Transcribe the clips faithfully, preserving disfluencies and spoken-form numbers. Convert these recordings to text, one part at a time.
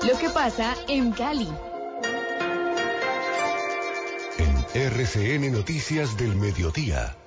Lo que pasa en Cali. En R C N Noticias del Mediodía.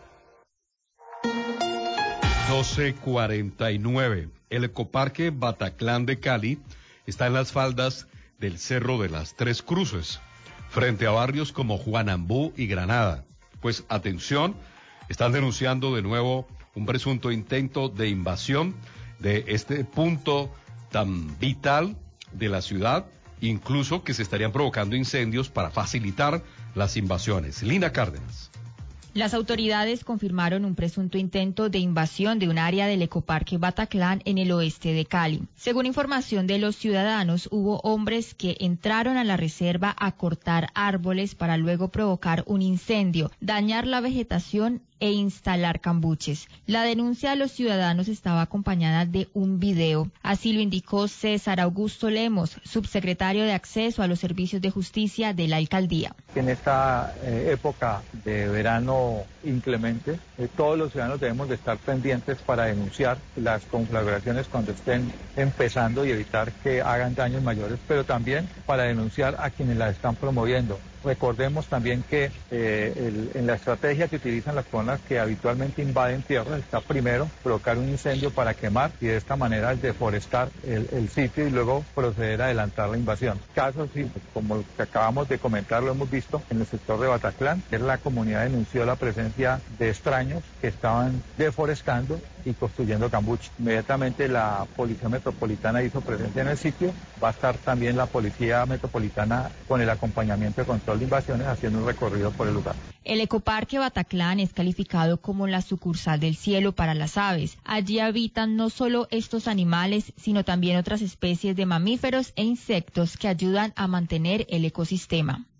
doce cuarenta y nueve. El Ecoparque Bataclan de Cali está en las faldas del Cerro de las Tres Cruces, frente a barrios como Juanambú y Granada. Pues atención, están denunciando de nuevo un presunto intento de invasión de este punto tan vital de la ciudad, incluso que se estarían provocando incendios para facilitar las invasiones. Lina Cárdenas. Las autoridades confirmaron un presunto intento de invasión de un área del Ecoparque Bataclan en el oeste de Cali. Según información de los ciudadanos, hubo hombres que entraron a la reserva a cortar árboles para luego provocar un incendio, dañar la vegetación e instalar cambuches. La denuncia de los ciudadanos estaba acompañada de un video. Así lo indicó César Augusto Lemos, subsecretario de Acceso a los Servicios de Justicia de la Alcaldía. En esta eh, época de verano inclemente, eh, todos los ciudadanos debemos de estar pendientes para denunciar las conflagraciones cuando estén empezando y evitar que hagan daños mayores, pero también para denunciar a quienes las están promoviendo. Recordemos también que eh, el, en la estrategia que utilizan las personas que habitualmente invaden tierras está primero provocar un incendio para quemar y de esta manera deforestar el, el sitio y luego proceder a adelantar la invasión. Casos, sí, como el que acabamos de comentar, lo hemos visto en el sector de Bataclan, que la comunidad denunció la presencia de extraños que estaban deforestando y construyendo cambuches. Inmediatamente la Policía Metropolitana hizo presencia en el sitio, va a estar también la Policía Metropolitana con el acompañamiento de control de invasiones haciendo un recorrido por el lugar. El Ecoparque Bataclan es calificado como la sucursal del cielo para las aves. Allí habitan no solo estos animales, sino también otras especies de mamíferos e insectos que ayudan a mantener el ecosistema.